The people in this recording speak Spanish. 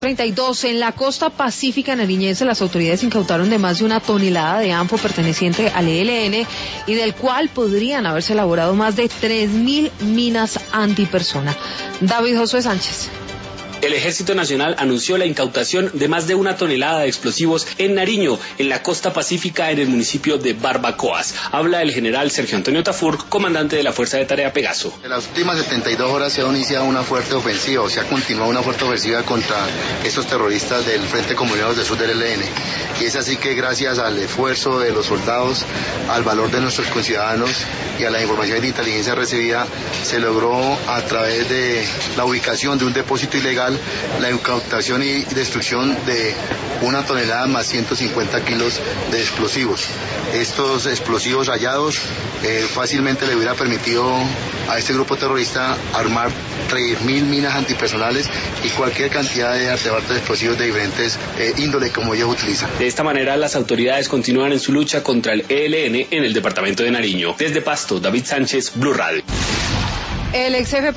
32. En la costa pacífica nariñense, las autoridades incautaron de más de 1 tonelada de ANFO perteneciente al ELN y del cual podrían haberse elaborado más de 3.000 minas antipersona. David Josué Sánchez. El Ejército Nacional anunció la incautación de más de 1 tonelada de explosivos en Nariño, en la costa pacífica, en el municipio de Barbacoas. Habla el general Sergio Antonio Tafur, comandante de la Fuerza de Tarea Pegaso. En las últimas 72 horas se ha iniciado una fuerte ofensiva, se ha continuado una fuerte ofensiva contra estos terroristas del Frente Comunero del Sur del ELN. Y es así que gracias al esfuerzo de los soldados, al valor de nuestros conciudadanos y a la información de inteligencia recibida, se logró a través de la ubicación de un depósito ilegal la incautación y destrucción de 1 tonelada más 150 kilos de explosivos. Estos explosivos hallados fácilmente le hubiera permitido a este grupo terrorista armar 3.000 minas antipersonales y cualquier cantidad de artefactos explosivos de diferentes índole como ellos utilizan. De esta manera, las autoridades continúan en su lucha contra el ELN en el departamento de Nariño. Desde Pasto, David Sánchez, Blue Radio. El ex jefe